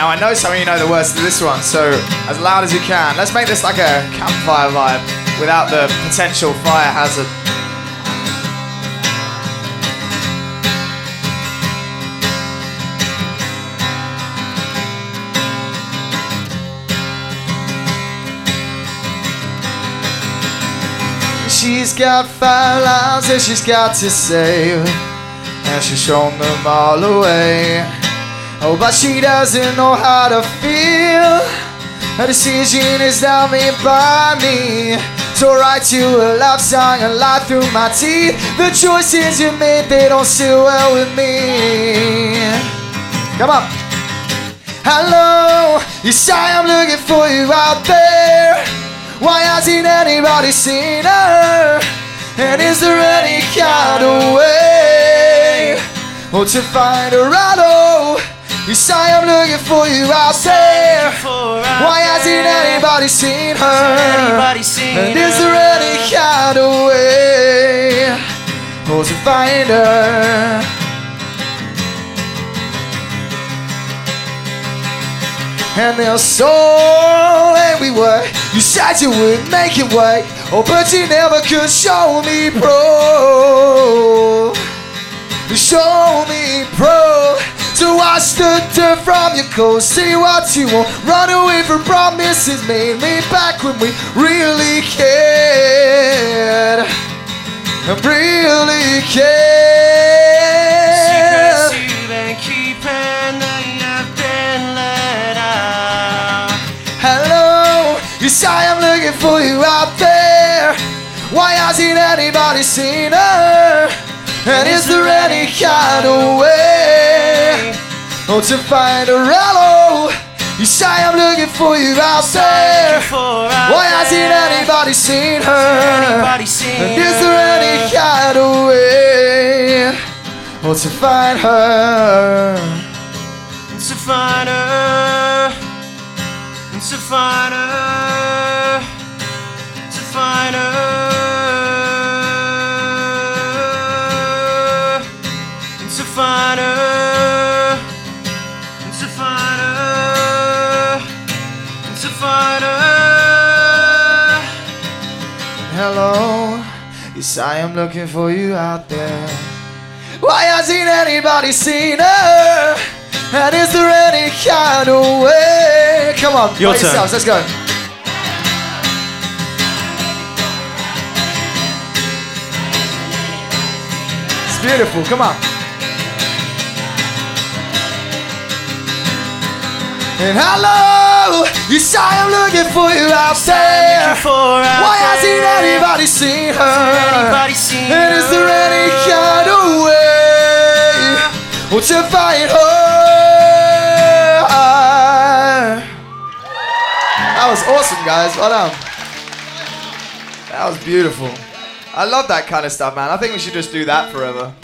Now I know some of you know the words to this one, so as loud as you can. Let's make this like a campfire vibe without the potential fire hazard. She's got 5 lives that she's got to save, and she's shown them all away. Oh, but she doesn't know how to feel. Her decision is now made by me. So write you a love song and lie through my teeth. The choices you made, they don't sit well with me. Come on. Hello, you say I'm looking for you out there. Why hasn't anybody seen her? And is there any kind of way to find her out? Oh, you say I'm looking for you out there. Why hasn't anybody seen her? And is there any kind of way to find her? And they're so angry were. You said you would make it work, oh, but you never could show me pro. Show me pro. So I stood dirt from your clothes. See what you want. Run away from promises made me back when we really cared. Really cared. Secrets you've been keeping that you've been let out. Hello, you say I'm looking for you out there. Why hasn't anybody seen her? And is there any kind of way to find her? Hello, you say I'm looking for you out there. Why hasn't anybody seen her? And is there any kind of way to find her? To find her. To find her. To find her. To find her, to find her, to find her. Hello, yes, I am looking for you out there. Why hasn't anybody seen her? And is there any kind of way? Come on, your turn. Yourselves, let's go. It's beautiful, come on. And hello, you say I'm looking for you out there. Why hasn't anybody seen her? And is there any kind of way to find her? That was awesome, guys. Well done. That was beautiful. I love that kind of stuff, man. I think we should just do that forever.